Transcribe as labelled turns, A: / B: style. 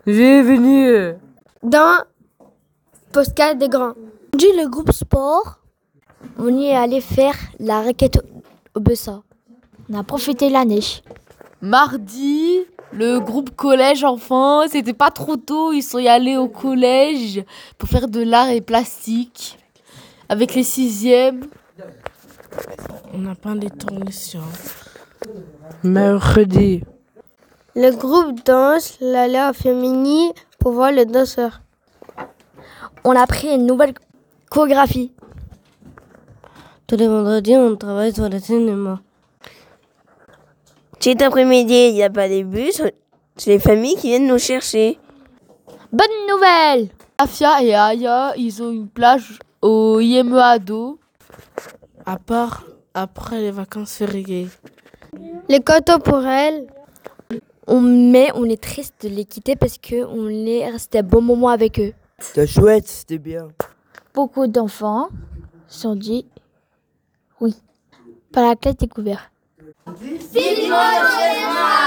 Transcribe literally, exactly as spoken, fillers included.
A: Bienvenue
B: dans Postcard des Grands. Aujourd'hui, le groupe sport, on y est allé faire la raquette au Bessa. On a profité de la neige.
A: Mardi, le groupe collège enfants, c'était pas trop tôt, ils sont y allés au collège pour faire de l'art et plastique avec les sixièmes.
C: On a peint des tournitions. Mercredi,
B: le groupe danse l'allait à Fémini pour voir le danseur. On a pris une nouvelle chorégraphie.
D: Tous les vendredis, on travaille sur le cinéma.
E: Cet après-midi, il n'y a pas de bus, c'est les familles qui viennent nous chercher.
B: Bonne nouvelle!
A: Afia et Aya, ils ont une plage au I M E Ado.
C: À part après les vacances fériées.
B: Les cantos pour elle. On, mais on est triste de les quitter parce qu'on est resté un bon moment avec eux.
F: C'était chouette, c'était bien.
B: Beaucoup d'enfants se sont dit oui par la classe découverte.
G: Simone